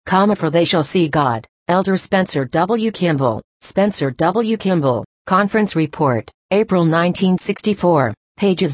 For they shall see God. Elder Spencer W. Kimball. Spencer W. Kimball. Conference Report, April 1964, pages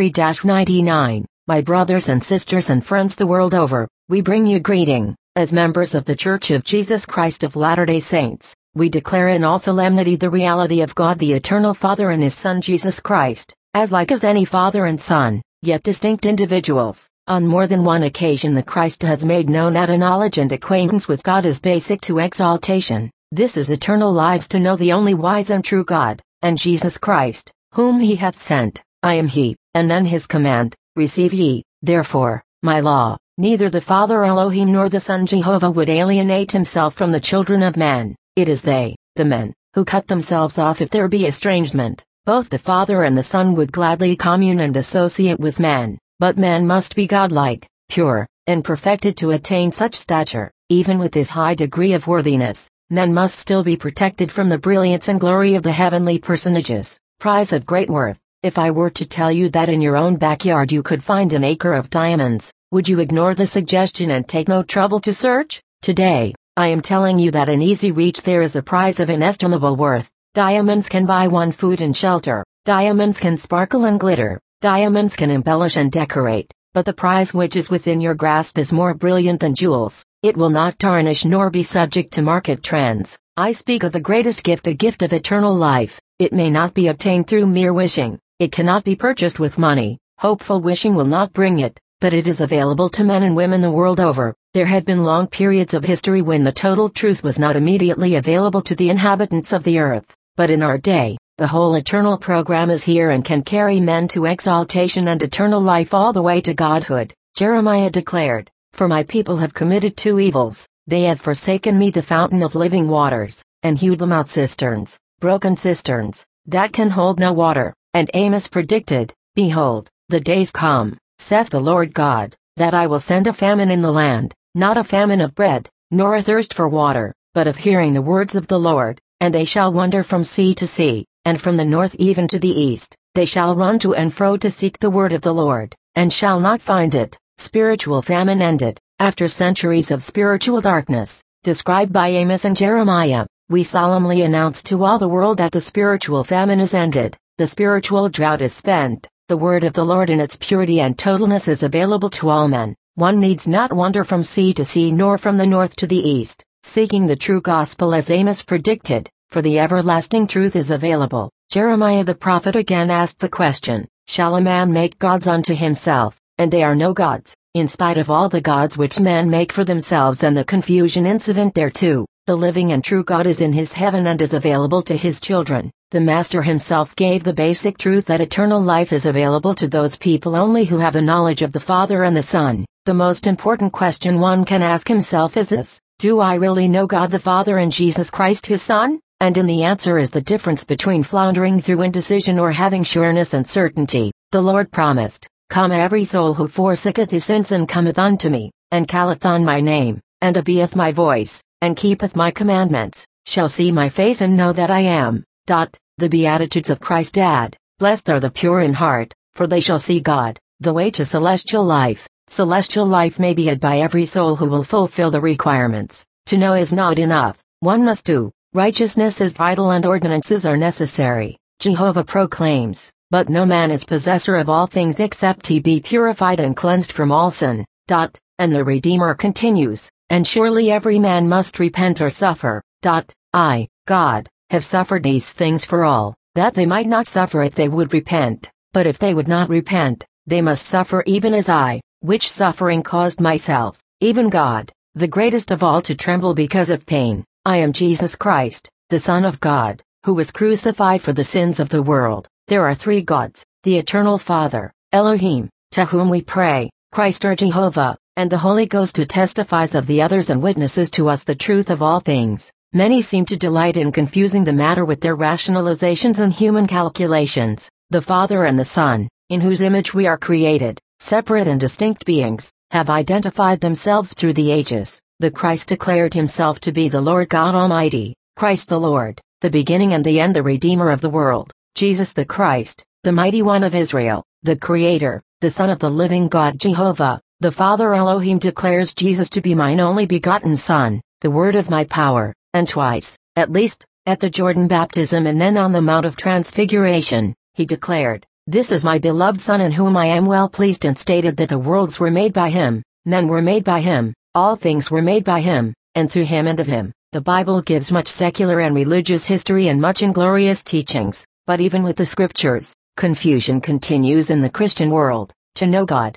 93-99. My brothers and sisters and friends the world over, we bring you greeting. As members of the Church of Jesus Christ of Latter-day Saints, we declare in all solemnity the reality of God the Eternal Father and His Son Jesus Christ, as like as any Father and Son, yet distinct individuals. On more than one occasion the Christ has made known that a knowledge and acquaintance with God is basic to exaltation. This is eternal lives to know the only wise and true God, and Jesus Christ, whom He hath sent. I am He, and then His command, receive ye, therefore, my law. Neither the Father Elohim nor the Son Jehovah would alienate Himself from the children of man. It is they, the men, who cut themselves off if there be estrangement. Both the Father and the Son would gladly commune and associate with man. But man must be godlike, pure, and perfected to attain such stature. Even with this high degree of worthiness, men must still be protected from the brilliance and glory of the heavenly personages, prize of great worth. If I were to tell you that in your own backyard you could find an acre of diamonds, would you ignore the suggestion and take no trouble to search? Today, I am telling you that in easy reach there is a prize of inestimable worth. Diamonds can buy one food and shelter. Diamonds can sparkle and glitter. Diamonds can embellish and decorate, but the prize which is within your grasp is more brilliant than jewels. It will not tarnish nor be subject to market trends. I speak of the greatest gift, the gift of eternal life. It may not be obtained through mere wishing. It cannot be purchased with money. Hopeful wishing will not bring it, but it is available to men and women the world over. There had been long periods of history when the total truth was not immediately available to the inhabitants of the earth, but in our day, the whole eternal program is here and can carry men to exaltation and eternal life all the way to godhood. Jeremiah declared, "For my people have committed two evils. They have forsaken me, the fountain of living waters, and hewed them out cisterns, broken cisterns, that can hold no water." And Amos predicted, "Behold, the days come, saith the Lord God, that I will send a famine in the land, not a famine of bread, nor a thirst for water, but of hearing the words of the Lord, and they shall wander from sea to sea. And from the north even to the east, they shall run to and fro to seek the word of the Lord, and shall not find it." Spiritual famine ended. After centuries of spiritual darkness, described by Amos and Jeremiah, we solemnly announce to all the world that the spiritual famine is ended, the spiritual drought is spent, the word of the Lord in its purity and totalness is available to all men. One needs not wander from sea to sea nor from the north to the east, seeking the true gospel as Amos predicted. For the everlasting truth is available. Jeremiah the prophet again asked the question, "Shall a man make gods unto himself, and they are no gods?" In spite of all the gods which men make for themselves and the confusion incident thereto, the living and true God is in His heaven and is available to His children. The Master Himself gave the basic truth that eternal life is available to those people only who have the knowledge of the Father and the Son. The most important question one can ask himself is this: do I really know God the Father and Jesus Christ His Son? And in the answer is the difference between floundering through indecision or having sureness and certainty. The Lord promised, "Come every soul who forsaketh his sins and cometh unto me, and calleth on my name, and obeyeth my voice, and keepeth my commandments, shall see my face and know that I am." The Beatitudes of Christ add, "Blessed are the pure in heart, for they shall see God." The way to celestial life. Celestial life may be had by every soul who will fulfill the requirements. To know is not enough, one must do. Righteousness is vital and ordinances are necessary. Jehovah proclaims, "But no man is possessor of all things except he be purified and cleansed from all sin." And the Redeemer continues, "And surely every man must repent or suffer." I, God, have suffered these things for all, that they might not suffer if they would repent. But if they would not repent, they must suffer even as I, which suffering caused myself, even God, the greatest of all, to tremble because of pain. I am Jesus Christ, the Son of God, who was crucified for the sins of the world. There are three gods, the Eternal Father, Elohim, to whom we pray, Christ or Jehovah, and the Holy Ghost who testifies of the others and witnesses to us the truth of all things. Many seem to delight in confusing the matter with their rationalizations and human calculations. The Father and the Son, in whose image we are created, separate and distinct beings, have identified themselves through the ages. The Christ declared Himself to be the Lord God Almighty, Christ the Lord, the beginning and the end, the Redeemer of the world, Jesus the Christ, the Mighty One of Israel, the Creator, the Son of the living God Jehovah, The Father Elohim declares Jesus to be mine only begotten Son, the word of my power, and twice, at least, at the Jordan baptism and then on the Mount of Transfiguration, he declared, "This is my beloved Son in whom I am well pleased," and stated that the worlds were made by him, men were made by him, all things were made by him, and through him and of him. The Bible gives much secular and religious history and much inglorious teachings, but even with the scriptures, confusion continues in the Christian world. To know God,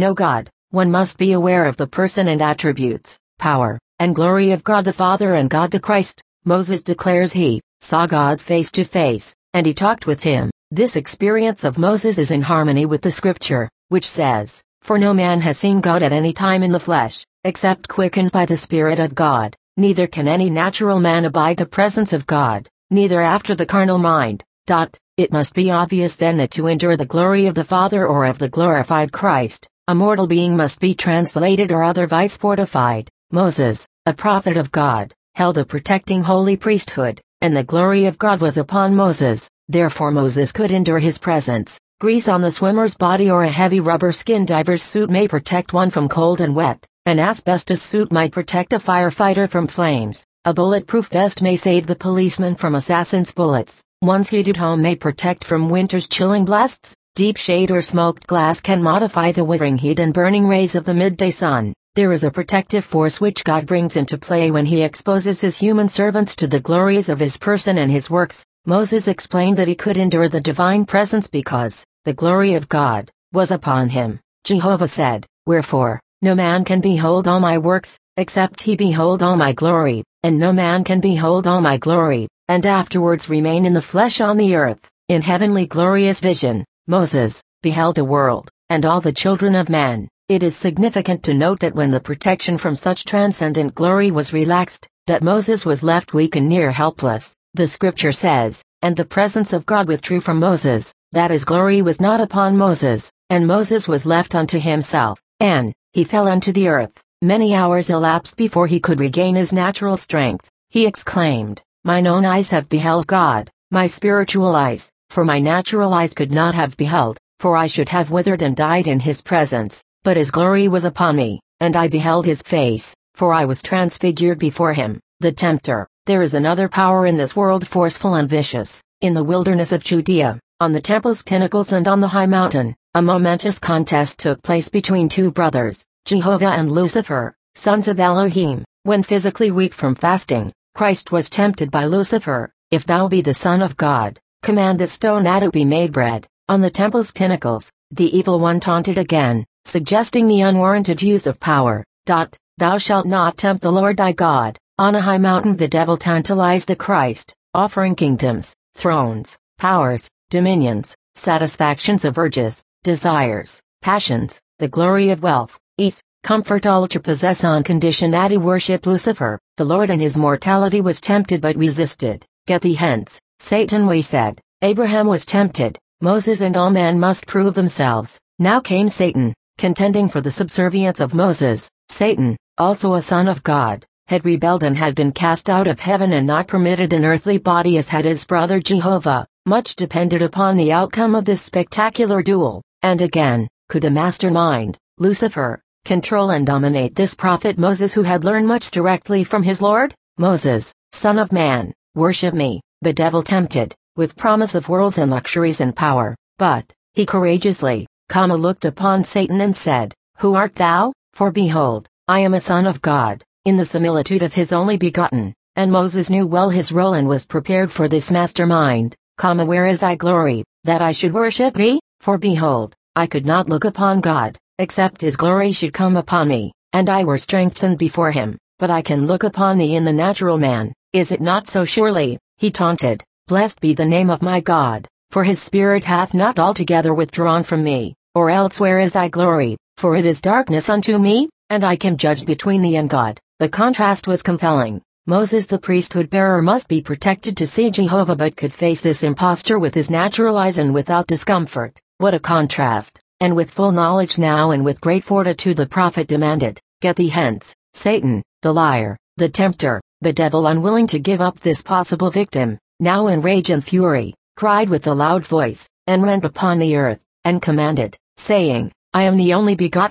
one must be aware of the person and attributes, power, and glory of God the Father and God the Christ. Moses declares he saw God face to face, and he talked with him. This experience of Moses is in harmony with the scripture, which says, "For no man has seen God at any time in the flesh, except quickened by the Spirit of God, neither can any natural man abide the presence of God, neither after the carnal mind." It must be obvious then that to endure the glory of the Father or of the glorified Christ, a mortal being must be translated or otherwise fortified. Moses, a prophet of God, held a protecting holy priesthood, and the glory of God was upon Moses, therefore Moses could endure his presence. Grease on the swimmer's body or a heavy rubber skin diver's suit may protect one from cold and wet, an asbestos suit might protect a firefighter from flames, a bulletproof vest may save the policeman from assassin's bullets, one's heated home may protect from winter's chilling blasts, deep shade or smoked glass can modify the withering heat and burning rays of the midday sun. There is a protective force which God brings into play when he exposes his human servants to the glories of his person and his works. Moses explained that he could endure the divine presence because the glory of God was upon him. Jehovah said, "Wherefore, no man can behold all my works, except he behold all my glory, and no man can behold all my glory, and afterwards remain in the flesh on the earth." In heavenly glorious vision, Moses beheld the world, and all the children of man. It is significant to note that when the protection from such transcendent glory was relaxed, that Moses was left weak and near helpless. The scripture says, "And the presence of God withdrew from Moses, that his glory was not upon Moses, and Moses was left unto himself, and he fell unto the earth." Many hours elapsed before he could regain his natural strength. He exclaimed, "Mine own eyes have beheld God, my spiritual eyes, for my natural eyes could not have beheld, for I should have withered and died in his presence. But his glory was upon me, and I beheld his face, for I was transfigured before him." The tempter. There is another power in this world forceful and vicious. In the wilderness of Judea, on the temple's pinnacles and on the high mountain, a momentous contest took place between two brothers, Jehovah and Lucifer, sons of Elohim. When physically weak from fasting, Christ was tempted by Lucifer, "If thou be the Son of God, command this stone that it be made bread." On the temple's pinnacles, the evil one taunted again, suggesting the unwarranted use of power. "Thou shalt not tempt the Lord thy God." On a high mountain the devil tantalized the Christ, offering kingdoms, thrones, powers, dominions, satisfactions of urges, desires, passions, the glory of wealth, ease, comfort, all to possess on condition that he worship Lucifer. The Lord in his mortality was tempted but resisted. "Get thee hence, Satan," we said. Abraham was tempted. Moses and all men must prove themselves. Now came Satan, contending for the subservience of Moses. Satan, also a son of God, had rebelled and had been cast out of heaven and not permitted an earthly body as had his brother Jehovah. Much depended upon the outcome of this spectacular duel. And again, could the mastermind, Lucifer, control and dominate this prophet Moses who had learned much directly from his Lord? "Moses, son of man, worship me," the devil tempted, with promise of worlds and luxuries and power. But he courageously, looked upon Satan and said, "Who art thou? For behold, I am a son of God, in the similitude of his only begotten." And Moses knew well his role and was prepared for this mastermind. "Where is thy glory, that I should worship thee? For behold, I could not look upon God, except his glory should come upon me, and I were strengthened before him. But I can look upon thee in the natural man, is it not so surely?" He taunted, "Blessed be the name of my God, for his spirit hath not altogether withdrawn from me. Or else where is thy glory? For it is darkness unto me, and I can judge between thee and God." The contrast was compelling. Moses the priesthood bearer must be protected to see Jehovah but could face this impostor with his natural eyes and without discomfort. What a contrast! And with full knowledge now and with great fortitude the prophet demanded, "Get thee hence, Satan." The liar, the tempter, the devil, unwilling to give up this possible victim, now in rage and fury, cried with a loud voice, and rent upon the earth, and commanded, saying, "I am the only begotten,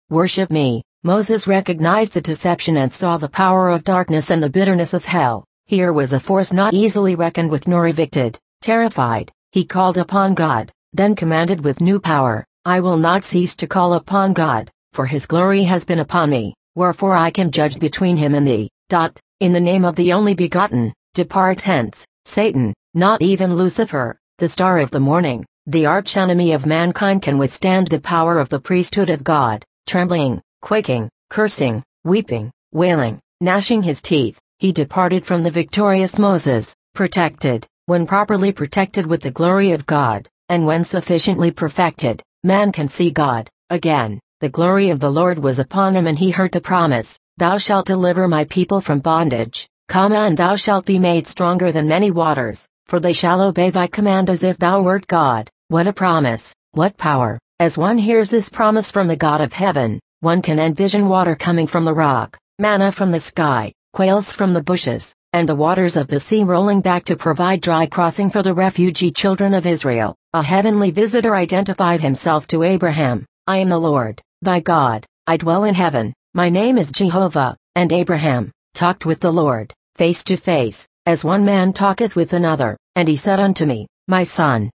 worship me. Moses recognized the deception and saw the power of darkness and the bitterness of hell. Here was a force not easily reckoned with nor evicted. Terrified, he called upon God, then commanded with new power, I will not cease to call upon God, for his glory has been upon me, wherefore I can judge between him and thee. In the name of the only begotten, depart hence, Satan. Not even Lucifer, the star of the morning, the archenemy of mankind, can withstand the power of the priesthood of God. Trembling, quaking, cursing, weeping, wailing, gnashing his teeth, he departed from the victorious Moses, protected, when properly protected with the glory of God, and when sufficiently perfected, man can see God. Again, the glory of the Lord was upon him, and he heard the promise, Thou shalt deliver my people from bondage, and thou shalt be made stronger than many waters, for they shall obey thy command as if thou wert God. What a promise, what power! As one hears this promise from the God of heaven, one can envision water coming from the rock, manna from the sky, quails from the bushes, and the waters of the sea rolling back to provide dry crossing for the refugee children of Israel. A heavenly visitor identified himself to Abraham, I am the Lord, thy God, I dwell in heaven, my name is Jehovah. And Abraham talked with the Lord, face to face, as one man talketh with another, and he said unto me, my son,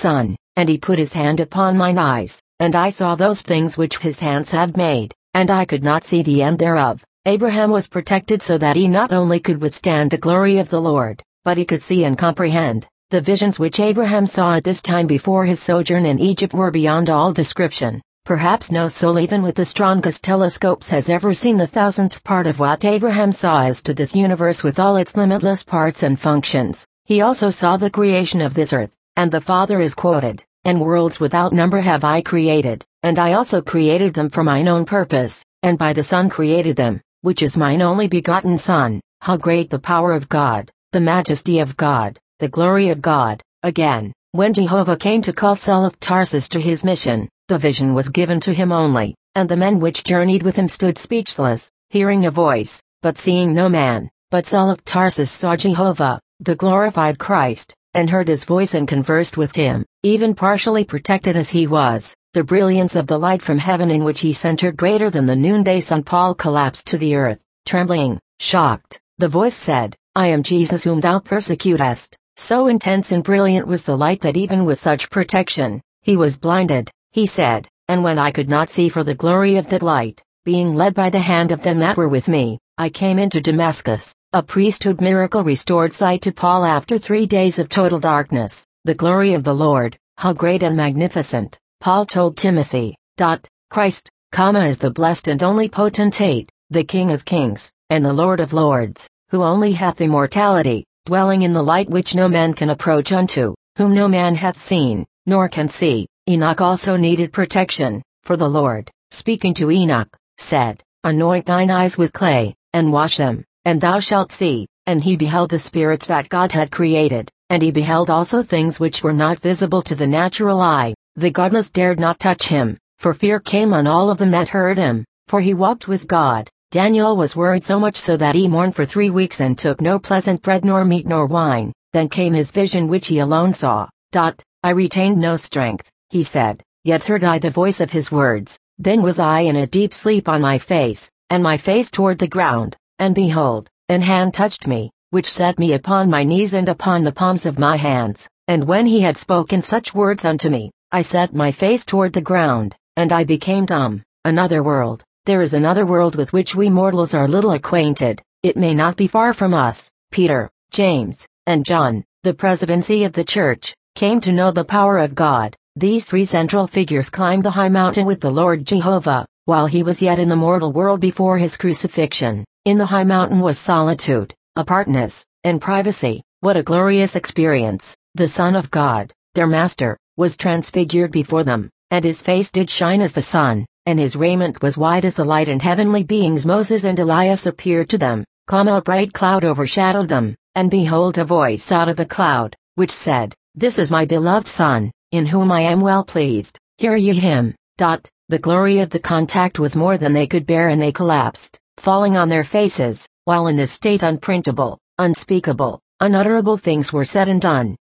and he put his hand upon mine eyes, and I saw those things which his hands had made, and I could not see the end thereof. Abraham was protected so that he not only could withstand the glory of the Lord, but he could see and comprehend. The visions which Abraham saw at this time before his sojourn in Egypt were beyond all description. Perhaps no soul even with the strongest telescopes has ever seen the 1,000th part of what Abraham saw as to this universe with all its limitless parts and functions. He also saw the creation of this earth, and the Father is quoted, and worlds without number have I created, and I also created them for mine own purpose, and by the Son created them, which is mine only begotten Son. How great the power of God, the majesty of God, the glory of God. Again, when Jehovah came to call Saul of Tarsus to his mission, the vision was given to him only, and the men which journeyed with him stood speechless, hearing a voice, but seeing no man. But Saul of Tarsus saw Jehovah, the glorified Christ, and heard his voice and conversed with him. Even partially protected as he was, the brilliance of the light from heaven in which he centered greater than the noonday sun, Paul collapsed to the earth, trembling, shocked. The voice said, I am Jesus whom thou persecutest. So intense and brilliant was the light that even with such protection, he was blinded. He said, and when I could not see for the glory of that light, being led by the hand of them that were with me, I came into Damascus. A priesthood miracle restored sight to Paul after 3 days of total darkness. The glory of the Lord, how great and magnificent. Paul told Timothy, Christ, is the blessed and only potentate, the King of kings, and the Lord of lords, who only hath immortality, dwelling in the light which no man can approach unto, whom no man hath seen, nor can see. Enoch also needed protection, for the Lord, speaking to Enoch, said, Anoint thine eyes with clay, and wash them, and thou shalt see. And he beheld the spirits that God had created, and he beheld also things which were not visible to the natural eye. The godless dared not touch him, for fear came on all of them that heard him, for he walked with God. Daniel was worried so much so that he mourned for 3 weeks and took no pleasant bread nor meat nor wine. Then came his vision which he alone saw. I retained no strength, he said, yet heard I the voice of his words. Then was I in a deep sleep on my face, and my face toward the ground, and behold, an hand touched me, which set me upon my knees and upon the palms of my hands. And when he had spoken such words unto me, I set my face toward the ground, and I became dumb. Another world. There is another world with which we mortals are little acquainted. It may not be far from us. Peter, James, and John, the presidency of the church, came to know the power of God. These 3 central figures climbed the high mountain with the Lord Jehovah, while he was yet in the mortal world before his crucifixion. In the high mountain was solitude, apartness, and privacy. What a glorious experience! The Son of God, their Master, was transfigured before them, and his face did shine as the sun, and his raiment was white as the light, and heavenly beings Moses and Elias appeared to them, a bright cloud overshadowed them, and behold a voice out of the cloud, which said, This is my beloved Son, in whom I am well pleased, hear ye him. The glory of the contact was more than they could bear, and they collapsed, falling on their faces, while in this state unprintable, unspeakable, unutterable things were said and done.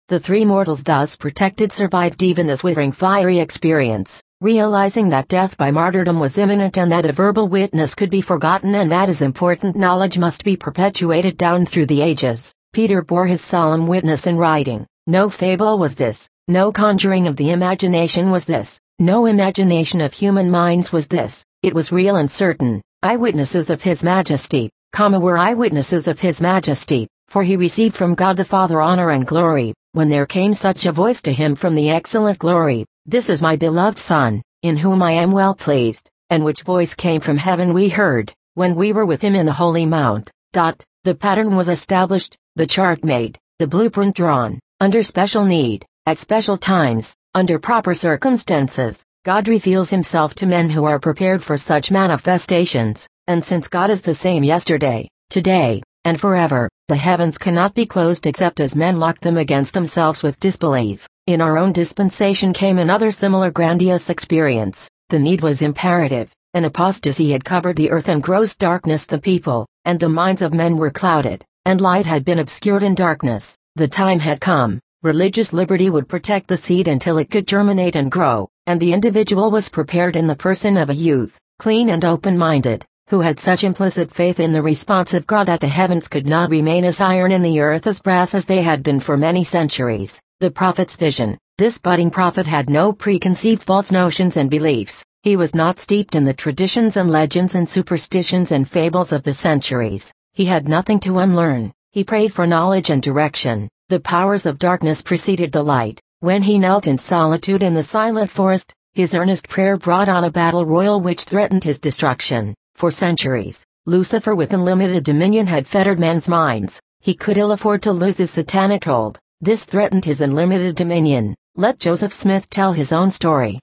The three mortals thus protected survived even this withering fiery experience, realizing that death by martyrdom was imminent and that a verbal witness could be forgotten and that as important knowledge must be perpetuated down through the ages. Peter bore his solemn witness in writing. No fable was this, no conjuring of the imagination was this, no imagination of human minds was this, it was real and certain. Eyewitnesses of His Majesty, were eyewitnesses of His Majesty, for He received from God the Father honor and glory, when there came such a voice to Him from the excellent glory, "This is my beloved Son, in whom I am well pleased," and which voice came from heaven we heard, when we were with Him in the Holy Mount. The pattern was established, the chart made, the blueprint drawn, under special need, at special times, under proper circumstances. God reveals Himself to men who are prepared for such manifestations, and since God is the same yesterday, today, and forever, the heavens cannot be closed except as men lock them against themselves with disbelief. In our own dispensation came another similar grandiose experience. The need was imperative. An apostasy had covered the earth and gross darkness the people, and the minds of men were clouded, and light had been obscured in darkness. The time had come. Religious liberty would protect the seed until it could germinate and grow, and the individual was prepared in the person of a youth, clean and open-minded, who had such implicit faith in the response of God that the heavens could not remain as iron and the earth as brass as they had been for many centuries. The prophet's vision. This budding prophet had no preconceived false notions and beliefs. He was not steeped in the traditions and legends and superstitions and fables of the centuries. He had nothing to unlearn. He prayed for knowledge and direction. The powers of darkness preceded the light. When he knelt in solitude in the silent forest, his earnest prayer brought on a battle royal which threatened his destruction. For centuries, Lucifer with unlimited dominion had fettered men's minds. He could ill afford to lose his satanic hold. This threatened his unlimited dominion. Let Joseph Smith tell his own story.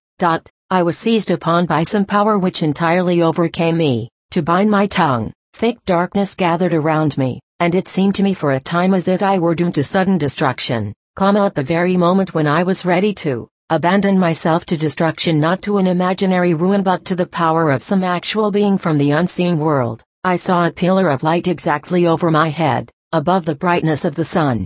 I was seized upon by some power which entirely overcame me. To bind my tongue, thick darkness gathered around me, and it seemed to me for a time as if I were doomed to sudden destruction, at the very moment when I was ready to abandon myself to destruction, not to an imaginary ruin but to the power of some actual being from the unseen world. I saw a pillar of light exactly over my head, above the brightness of the sun.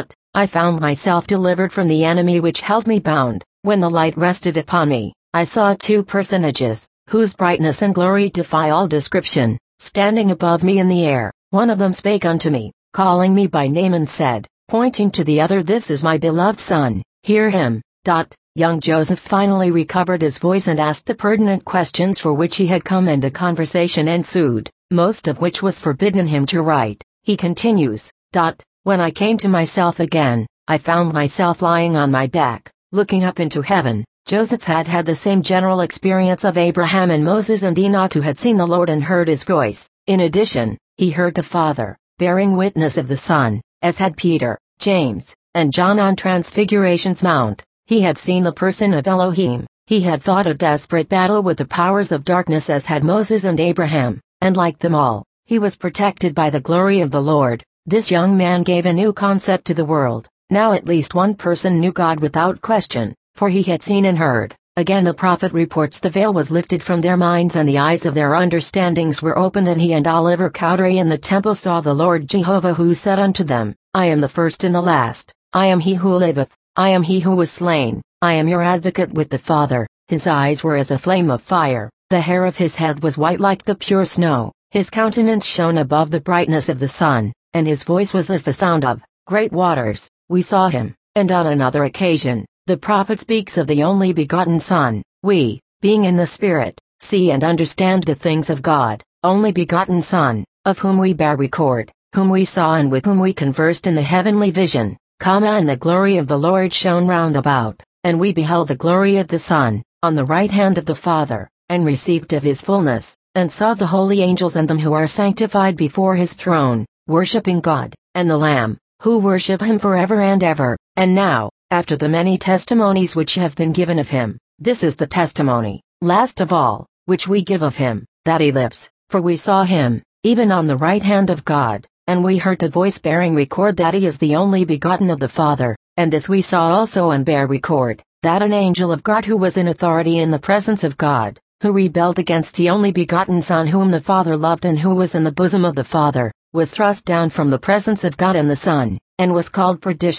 I found myself delivered from the enemy which held me bound. When the light rested upon me, I saw two personages, whose brightness and glory defy all description, standing above me in the air. One of them spake unto me, calling me by name and said, pointing to the other, "This is my beloved Son, hear him." Young Joseph finally recovered his voice and asked the pertinent questions for which he had come, and a conversation ensued, most of which was forbidden him to write. He continues, When I came to myself again, I found myself lying on my back, looking up into heaven. Joseph had had the same general experience of Abraham and Moses and Enoch, who had seen the Lord and heard His voice. In addition, he heard the Father, bearing witness of the Son, as had Peter, James, and John on Transfiguration's Mount. He had seen the person of Elohim. He had fought a desperate battle with the powers of darkness as had Moses and Abraham, and like them all, he was protected by the glory of the Lord. This young man gave a new concept to the world. Now at least one person knew God without question, for he had seen and heard. Again the prophet reports the veil was lifted from their minds and the eyes of their understandings were opened, and he and Oliver Cowdery in the temple saw the Lord Jehovah, who said unto them, I am the first and the last, I am he who liveth, I am he who was slain, I am your advocate with the Father. His eyes were as a flame of fire, the hair of his head was white like the pure snow, his countenance shone above the brightness of the sun, and his voice was as the sound of great waters. We saw him. And on another occasion, the prophet speaks of the only begotten Son. We, being in the Spirit, see and understand the things of God, only begotten Son, of whom we bear record, whom we saw and with whom we conversed in the heavenly vision, and the glory of the Lord shone round about, and we beheld the glory of the Son, on the right hand of the Father, and received of his fullness, and saw the holy angels and them who are sanctified before his throne, worshipping God, and the Lamb, who worship him forever and ever. And now, after the many testimonies which have been given of him, this is the testimony, last of all, which we give of him, that he lives. For we saw him, even on the right hand of God, and we heard the voice bearing record that he is the only begotten of the Father. And this we saw also and bear record, that an angel of God who was in authority in the presence of God, who rebelled against the only begotten Son whom the Father loved and who was in the bosom of the Father, was thrust down from the presence of God and the Son, and was called perdition.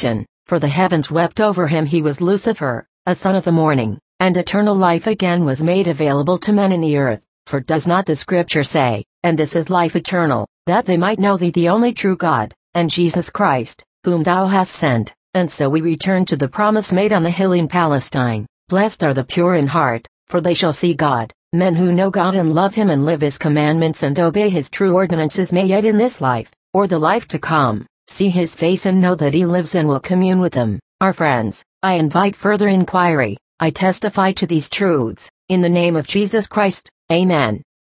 For the heavens wept over him. He was Lucifer, a son of the morning, and eternal life again was made available to men in the earth. For does not the scripture say, and this is life eternal, that they might know thee the only true God, and Jesus Christ, whom thou hast sent? And so we return to the promise made on the hill in Palestine. Blessed are the pure in heart, for they shall see God. Men who know God and love him and live his commandments and obey his true ordinances may yet in this life, or the life to come, see his face and know that he lives and will commune with them. Our friends, I invite further inquiry. I testify to these truths, in the name of Jesus Christ. Amen.